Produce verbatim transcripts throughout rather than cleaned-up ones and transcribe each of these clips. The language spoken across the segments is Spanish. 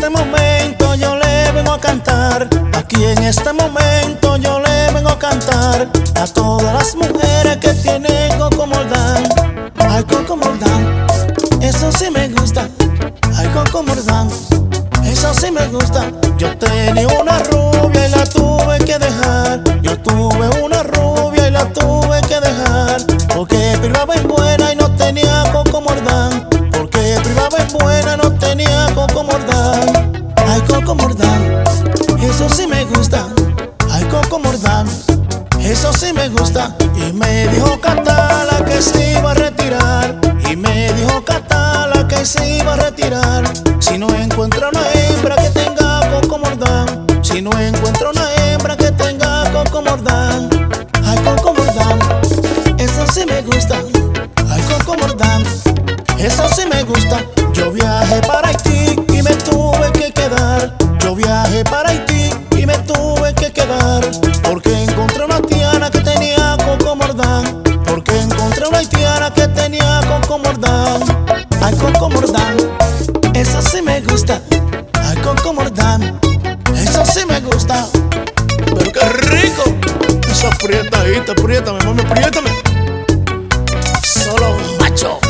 este momento yo le vengo a cantar. Aquí en este momento yo le vengo a cantar a todas las mujeres que tienen Coco Mordán. Ay, Coco Mordán, eso sí me gusta. Ay, Coco Mordán, eso sí me gusta. Yo tenía una rubia y la tuve que dejar. Yo tuve una rubia y la tuve que dejar, porque privaba en buena y no tenía Coco Mordán. Porque privaba en buena y no tenía Coco Mordán. Ay, Coco Mordán, eso sí me gusta. Ay, Coco Mordán, eso sí me gusta. Y me dijo Catala que se iba a retirar. Y me dijo Catala que se iba a retirar. Si no encuentra una hembra que tenga Coco Mordán. Si no encuentra una hembra que tenga Coco Mordán. Ay, Coco Mordán, eso sí me gusta. Ay, Coco Mordán, eso sí me gusta. Yo viajé para Haití y me tuve que quedar. Yo viajé para Haití y me tuve que quedar, porque encontré una haitiana que tenía Coco Mordán. Porque encontré una haitiana que tenía Coco Mordán. Ay, Coco Mordán, eso sí me gusta. Ay, Coco Mordán, eso sí me gusta. Pero qué rico. Esa aprietadita, apriétame, mami, apriétame. Solo macho.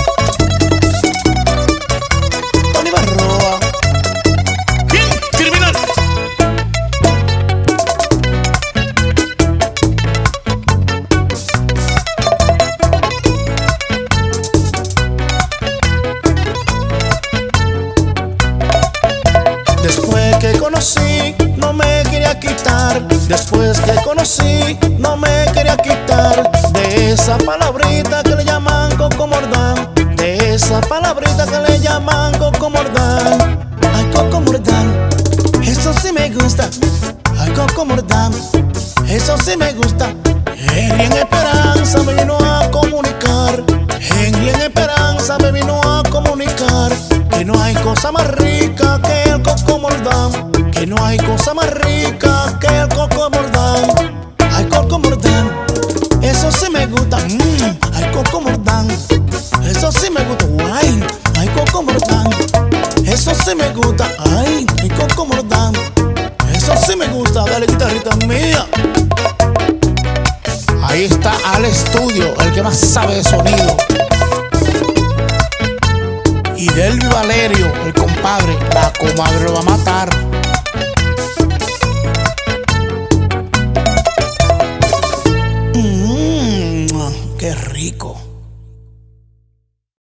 Tony Barroa. Bien, criminal. Después que conocí, no me quería quitar. Después que conocí, no me quería quitar de esa palabrita que le llaman Coco Mordán. De esa palabrita que le llaman Coco Mordán. Ay, Coco Mordán, eso sí me gusta. Ay, Coco Mordán, eso sí me gusta. Henry en Esperanza me vino a comunicar. Henry en Esperanza me vino a comunicar que no hay cosa más rica que el Coco Mordán. Que no hay cosa más rica que el Coco Mordán. Ay, Coco Mordán, eso sí me gusta. Mm, ay, Coco Mordán, eso sí me gusta. Ay, ay, Coco Mordán, eso sí me gusta. Ay, ay, Coco Mordán, eso sí me gusta. Dale, guitarrita mía. Ahí está Al Estudio, el que más sabe de sonido. Y Delvi Valerio, el compadre, la comadre lo va a matar. Mmm, qué rico.